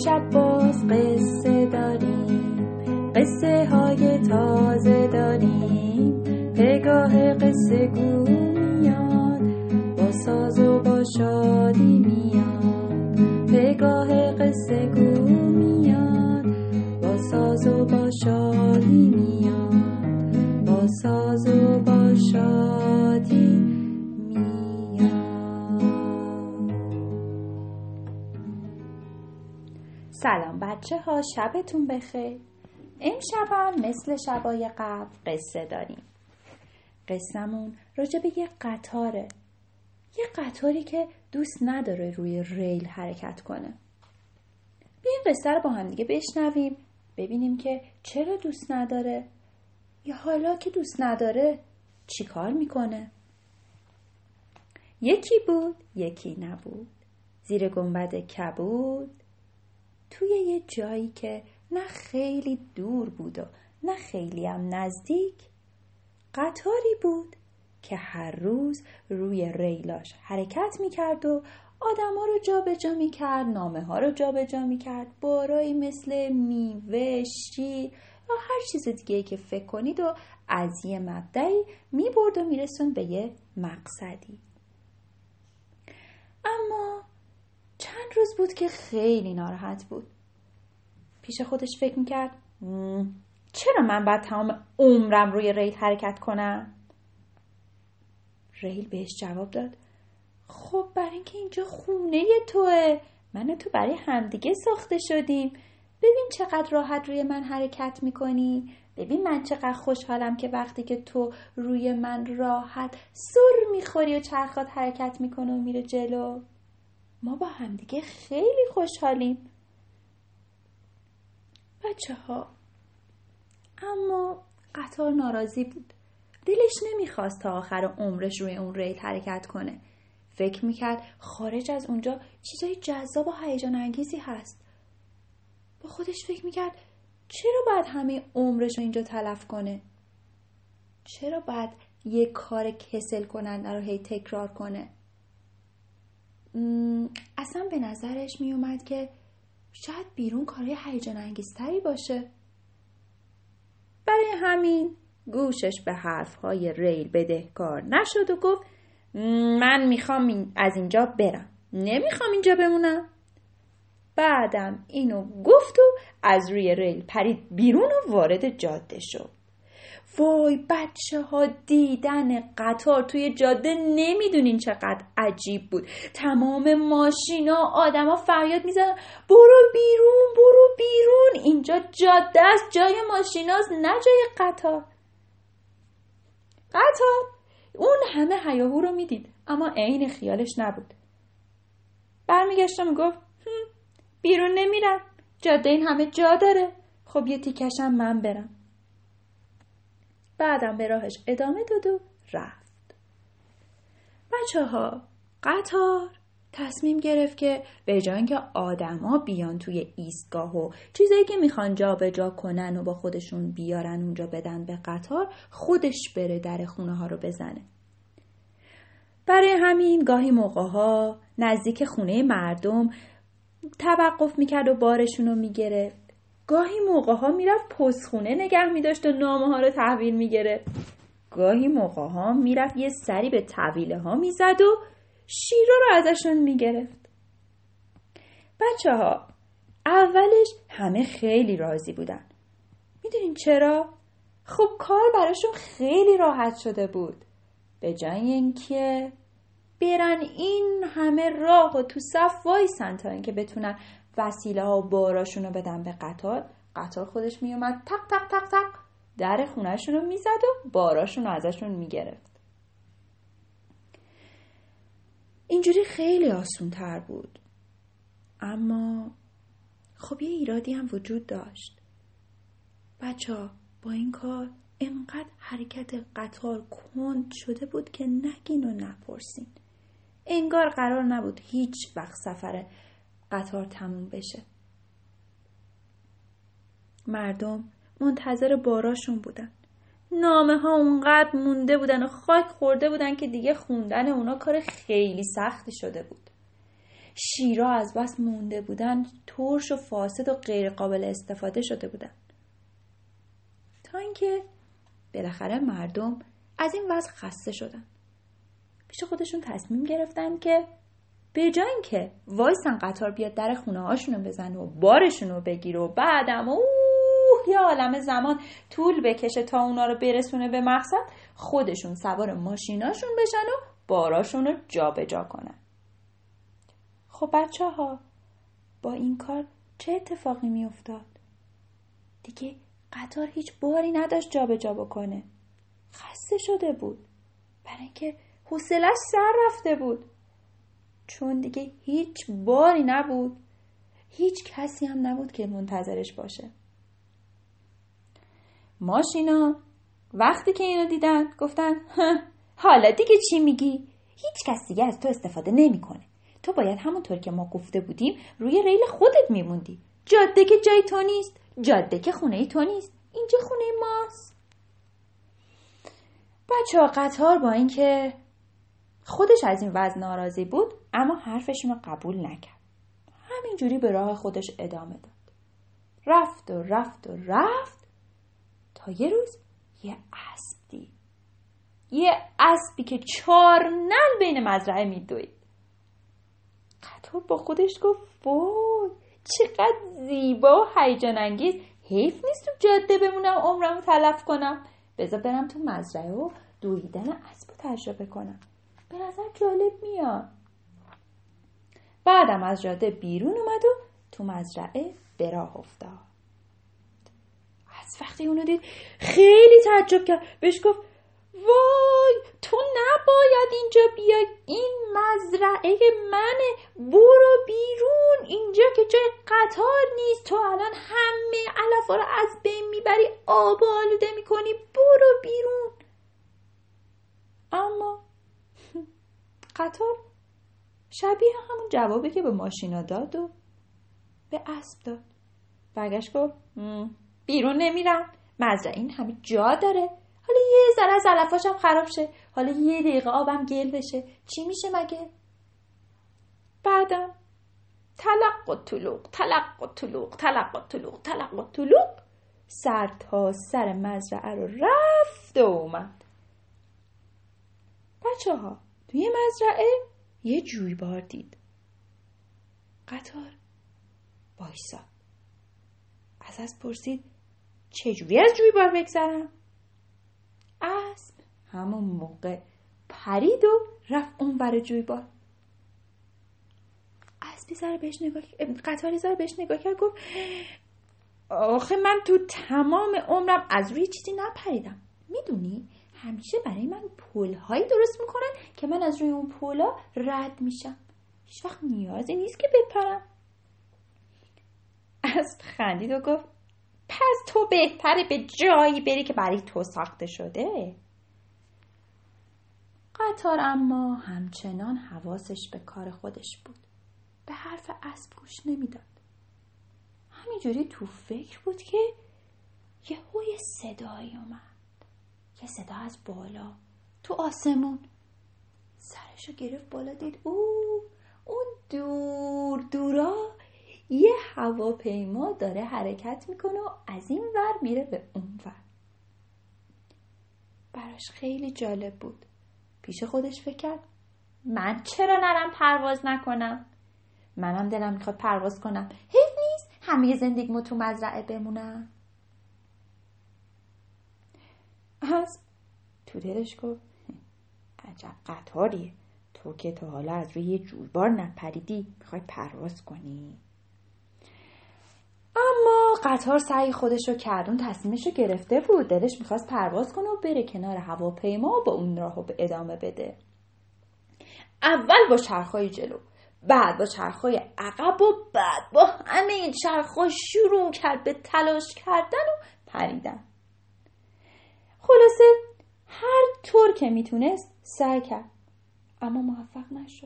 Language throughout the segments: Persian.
امشب باز قصه داریم، قصه های تازه داریم. پگاه قصه گو میاد، با ساز و با شادی میاد. پگاه قصه گو میاد، با ساز و با شادی میاد. با ساز و با شادی میاد. سلام بچه ها، شبتون بخیر. امشب هم مثل شبای قبل قصه داریم. قصه‌مون راجع به یه قطاره. یه قطاری که دوست نداره روی ریل حرکت کنه. بیاین قصه رو با هم دیگه بشنویم، ببینیم که چرا دوست نداره یا حالا که دوست نداره چی کار میکنه. یکی بود یکی نبود، زیر گنبد کبود، توی یه جایی که نه خیلی دور بود و نه خیلی هم نزدیک، قطاری بود که هر روز روی ریلاش حرکت میکرد و آدما رو جا به جا میکرد، نامه ها رو جا به جا میکرد، بارایی مثل میوه، شیر یا هر چیز دیگه که فکر کنید و از یه مبدأی میبرد و میرسون به یه مقصدی. اما چند روز بود که خیلی ناراحت بود. پیش خودش فکر میکرد چرا من باید تمام عمرم روی ریل حرکت کنم؟ ریل بهش جواب داد خب برای اینکه اینجا خونه توئه، من و تو برای همدیگه ساخته شدیم. ببین چقدر راحت روی من حرکت میکنی، ببین من چقدر خوشحالم که وقتی که تو روی من راحت سر میخوری و چرخات حرکت میکنه و میره جلو. ما با همدیگه خیلی خوشحالیم. بچه ها، اما قطار ناراضی بود. دلش نمیخواست تا آخر عمرش روی اون ریل حرکت کنه. فکر میکرد خارج از اونجا چیزای جذاب و هیجان انگیزی هست. با خودش فکر میکرد چرا باید همه عمرش رو اینجا تلف کنه؟ چرا باید یه کار کسل کننده رو هی تکرار کنه؟ اصلا به نظرش میومد که شاید بیرون کارهای هیجان انگیزتری باشه. برای همین گوشش به حرفهای ریل بدهکار نشد و گفت من میخوام از اینجا برم، نمیخوام اینجا بمونم. بعدم اینو گفت و از روی ریل پرید بیرون و وارد جاده شد. وای بچه ها، دیدن قطار توی جاده نمیدونین چقدر عجیب بود. تمام ماشینا، آدما فریاد میزنن برو بیرون برو بیرون، اینجا جاده است، جای ماشیناست نه جای قطار. قطار اون همه هیاهو رو میدید اما عین خیالش نبود. برمیگشت و میگفت بیرون نمیرم، جاده این همه جا داره، خب یه تیکشم من برم. بعدم به راهش ادامه داد و رفت. بچه ها، قطار تصمیم گرفت که به جای اینکه آدما بیان توی ایستگاه و چیزایی که میخوان جا به جا کنن و با خودشون بیارن اونجا بدن به قطار، خودش بره در خونه ها رو بزنه. برای همین گاهی موقع ها نزدیک خونه مردم توقف میکرد و بارشون رو میگرفت. گاهی موقع ها میرفت پستخونه نگه میداشت و نامه ها رو تحویل میگرفت. گاهی موقع ها میرفت یه سری به طویله ها میزد و شیرا رو ازشون میگرفت. بچه ها، اولش همه خیلی راضی بودن. میدونین چرا؟ خب کار براشون خیلی راحت شده بود. به جای اینکه برن این همه راه و تو صف وایسن تا اینکه بتونن وسیله ها و باراشون رو بدن به قطار، قطار خودش میومد تق تق تق تق در خونهشون رو میزد و باراشون رو ازشون میگرفت. اینجوری خیلی آسون تر بود. اما خب یه ایرادی هم وجود داشت. بچه‌ها، با این کار انقدر حرکت قطار کند شده بود که نگین و نپرسین. انگار قرار نبود هیچ وقت سفر قطار تموم بشه. مردم منتظر باراشون بودن. نامه ها اونقدر مونده بودن و خاک خورده بودن که دیگه خوندن اونا کار خیلی سختی شده بود. شیرها از بس مونده بودن ترش و فاسد و غیر قابل استفاده شده بودن. تا اینکه بالاخره مردم از این وضع خسته شدن. پیش خودشون تصمیم گرفتن که به جای اینکه وایسن قطار بیاد در خونه هاشونو بزنه و بارشونو بگیره و بعدم یه عالمه زمان طول بکشه تا اونا رو برسونه به مقصد، خودشون سوار ماشیناشون بشن و باراشون رو جا به جا کنن. خب بچه ها، با این کار چه اتفاقی می افتاد؟ دیگه قطار هیچ باری نداشت جا به جا بکنه. خسته شده بود، برای اینکه حوصله‌اش سر رفته بود، چون دیگه هیچ باری نبود، هیچ کسی هم نبود که منتظرش باشه. ماشینا وقتی که اینو دیدن گفتن حالا دیگه چی میگی؟ هیچ کس دیگه از تو استفاده نمیکنه. تو باید همونطور که ما گفته بودیم روی ریل خودت میموندی. جاده که جای تو نیست، جاده که خونه تو نیست، اینجا خونه ماست. بچه‌ها قطار با اینکه خودش از این وضع ناراضی بود اما حرفشون رو قبول نکرد. همینجوری به راه خودش ادامه داد. رفت و رفت و رفت تا یه روز یه اسب دید. یه اسبی که 4 نعل بین مزرعه میدوید. قطار با خودش گفت وای چقدر زیبا و هیجان انگیز، حیف نیست تو جاده بمونم عمرمو تلف کنم، بذار برم تو مزرعه و دویدن اسبو تجربه کنم، به نظر جالب میاد. بعدم از جاده بیرون اومد و تو مزرعه به راه افتاد. از وقتی اونو دید خیلی تعجب کرد، بهش گفت وای تو نباید اینجا بیای، این مزرعه منه، برو بیرون، اینجا که جای قطار نیست، تو الان همه علفا رو از بین میبری، آب و آلوده میکنی، برو بیرون. اما قطار شبیه همون جوابی که به ماشینا داد و به اسب داد. برگشت گفت بیرون نمیرم، مزرعه این همه جا داره، حالا یه ذره از علفاشم خراب شه، حالا یه دقیقه آبم گل بشه، چی میشه مگه؟ بعدم تلق و طلوق تلق و طلوق تلق و طلوق تلق و طلوق سر تا سر مزرعه رو رفت و اومد. بچه ها توی مزرعه یه جویبار دید. قطار وایساد، از پرسید چجوری از جویبار بگذرم؟ اسب همون موقع پرید و رفت اون ور جویبار. اسبی سر بهش نگاه کرد، قطاری سر بهش نگاه کرد، گفت آخه من تو تمام عمرم از روی چیزی نپریدم، میدونی همیشه برای من پل‌هایی درست میکنن که من از روی اون پل‌ها رد میشم، هیچ وقت نیازی نیست که بپرم. اسب خندید و گفت پس تو بهتره به جایی بری که برای تو ساخته شده. قطار اما همچنان حواسش به کار خودش بود، به حرف اسب گوش نمیداد. همینجوری تو فکر بود که یه صدایی اومد، یه صدا از بالا تو آسمون. سرشو گرفت بالا، دید اون دورا یه هواپیما داره حرکت میکنه و از این ور میره به اون ور. براش خیلی جالب بود. پیش خودش فکر کرد من چرا نرم پرواز نکنم؟ منم دلم میخواد پرواز کنم، حیف نیست همه زندگیمو تو مزرعه بمونم. اسب تو دلش گفت عجب قطاریه، تو که تا حالا از روی یه جویبار نپریدی میخوای پرواز کنی. اما قطار سعی خودش رو کرد، اون تصمیمش رو گرفته بود، دلش میخواست پرواز کنه و بره کنار هواپیما و با اون راهو به ادامه بده. اول با چرخای جلو، بعد با چرخای عقب و بعد با همه این چرخا شروع کرد به تلاش کردن و پریدن. خلاصه هر طور که میتونست سعی کرد اما موفق نشد.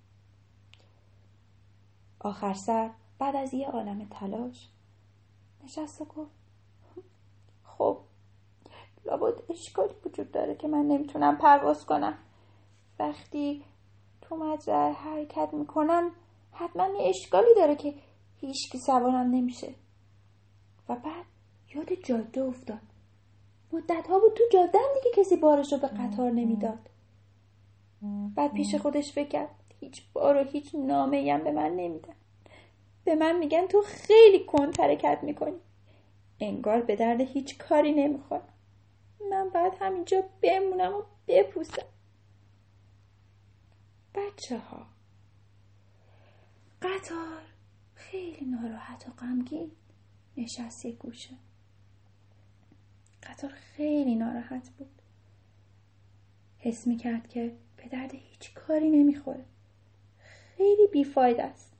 آخر سر بعد از یه عالمه تلاش نشست و گفت خب لابد اشکالی وجود داره که من نمیتونم پرواز کنم. وقتی تو مزرعه حرکت میکنم حتما یه اشکالی داره که هیچکی سوارم نمیشه. و بعد یاد جاده افتاد. مدت‌ها بود تو جاده هم دیگه کسی بارشو به قطار نمیداد. بعد پیش خودش فکر کرد هیچ بار و هیچ نامه‌ای هم به من نمیدن. به من میگن تو خیلی کند حرکت میکنی. انگار به درد هیچ کاری نمیخورم. من باید همینجا بمونم و بپوسم. بچه‌ها، قطار خیلی ناراحت و غمگین نشست یک گوشه. قطار خیلی ناراحت بود. حس میکرد که به درد هیچ کاری نمیخوره. خیلی بیفاید است.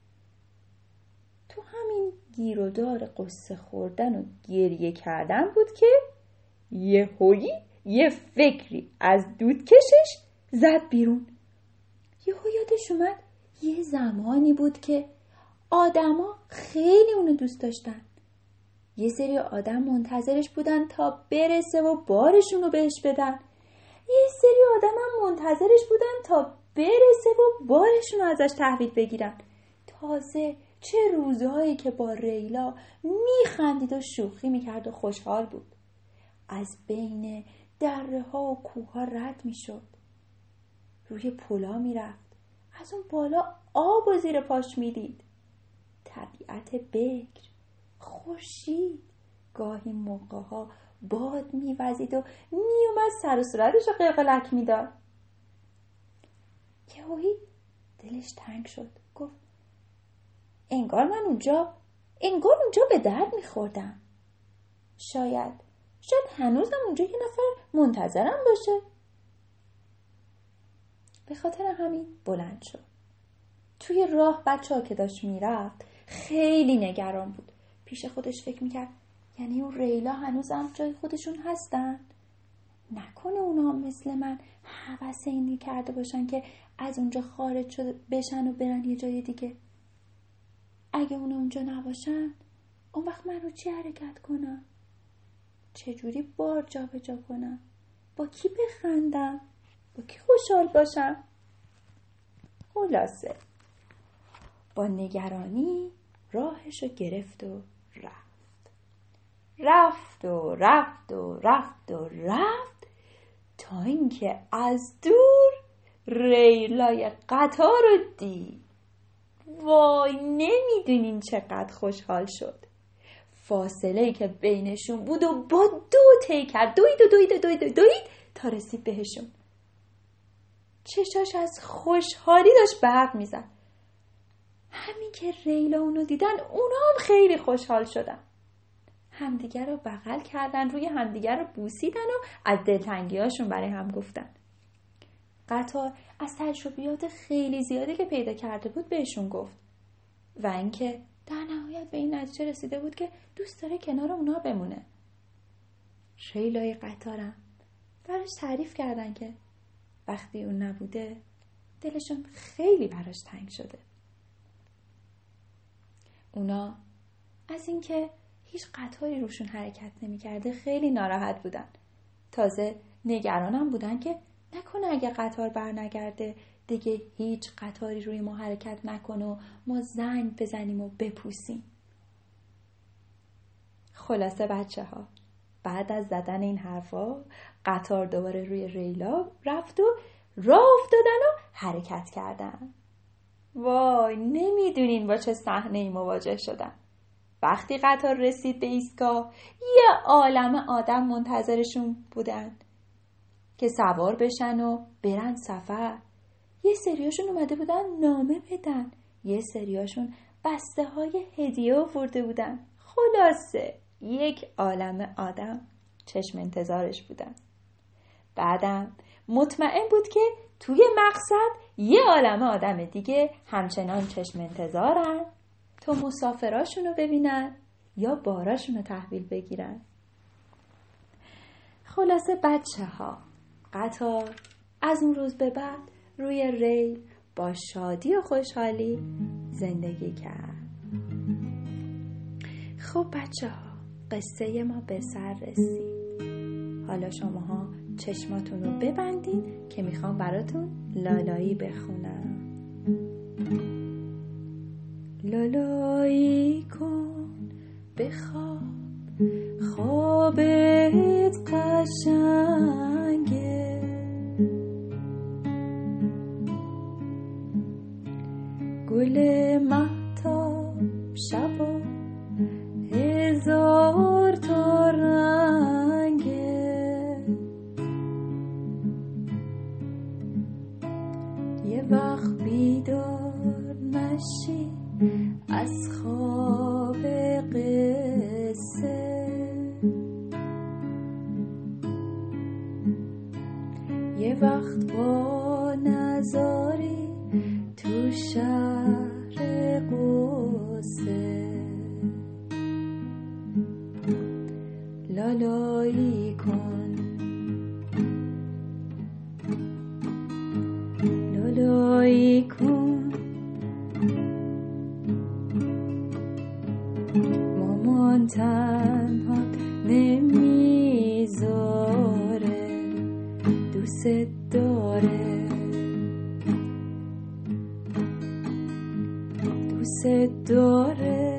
تو همین گیر و دار قصه خوردن و گریه کردن بود که یه فکری از دودکشش زد بیرون. یهو یادش اومد یه زمانی بود که آدما خیلی اونو دوست داشتن. یه سری آدم منتظرش بودن تا برسه و بارشونو بهش بدن. یه سری آدم هم منتظرش بودن تا برسه و بارشونو ازش تحویل بگیرن. تازه چه روزهایی که با ریلا میخندید و شوخی میکرد و خوشحال بود. از بین دره ها و کوه ها رد میشد. روی پلا میرفت. از اون بالا آب و زیر پاش میدید. طبیعت بکر، خورشید، گاهی موقع ها باد میوزید و میومد سر و صورتش رو قلقلک میداد. یهویی دلش تنگ شد. گفت انگار اونجا به درد میخوردم. شاید هنوزم اونجا یه نفر منتظرم باشه. به خاطر همین بلند شد. توی راه بچه‌ها که داشت میرفت خیلی نگران بود. پیش خودش فکر میکرد یعنی اون ریلا هنوزم جای خودشون هستن؟ نکنه اونا مثل من هوس اینی کرده باشن که از اونجا خارج شده بشن و برن یه جای دیگه؟ اگه اونا اونجا نباشن اون وقت من رو چی حرکت کنم؟ چجوری بار جا به جا کنم؟ با کی بخندم؟ با کی خوشحال باشم؟ خلاصه با نگرانی راهشو گرفت و رفت تا اینکه از دور ریلای قطار رو دید. وای، نمیدونین چقدر خوشحال شد. فاصله‌ای که بینشون بود و با دو طی کرد. دوید تا رسید بهشون. چشاش از خوشحالی داشت برق میزد. همین که ریلا اونو دیدن اونا هم خیلی خوشحال شدن. همدیگر رو بغل کردن، روی همدیگر رو بوسیدن و از دلتنگی‌هاشون برای هم گفتن. قطار از تجربیات خیلی زیادی که پیدا کرده بود بهشون گفت و اینکه در نهایت به این نتیجه رسیده بود که دوست داره کنار اونا بمونه. ریلای قطارم براش تعریف کردن که وقتی اون نبوده دلشون خیلی براش تنگ شده. اونا از اینکه هیچ قطاری روشون حرکت نمی‌کرده خیلی ناراحت بودن. تازه نگرانم بودن که نکنه اگه قطار برنگرده دیگه هیچ قطاری روی ما حرکت نکنه و ما زنگ بزنیم و بپوسیم. خلاصه بچه‌ها، بعد از زدن این حرفا قطار دوباره روی ریلا رفت و راه افتادن و حرکت کردن. وای، نمیدونین با چه صحنه‌ای مواجه شدن. وقتی قطار رسید به ایستگاه یه عالمه آدم منتظرشون بودن که سوار بشن و برن سفر. یه سریاشون اومده بودن نامه بدن، یه سریاشون بسته های هدیه آورده بودن. خلاصه یک عالمه آدم چشم انتظارش بودن. بعدم مطمئن بود که توی مقصد یه عالمه آدم دیگه همچنان چشم انتظارن تا مسافراشونو ببینن یا باراشونو تحویل بگیرن. خلاصه بچه‌ها، قطار از اون روز به بعد روی ریل با شادی و خوشحالی زندگی کرد. خب بچه‌ها، قصه ما به سر رسید. حالا شماها چشماتون رو ببندین که میخوام براتون لالایی بخونم. لالایی کن بخواب، خوابت قشنگه. گل مهتاب شبا هزار تا رنگه. یه وقت بیدار نشی از خواب قصه، یه وقت با نزاری تو شهر قصه. لالایی کن، لالایی کن، مامان تنها نمیذاره، دوست داره، دوست داره.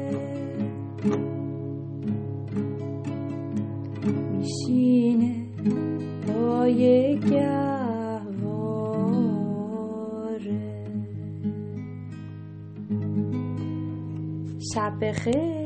میشینه پای گهواره. شب بخیر.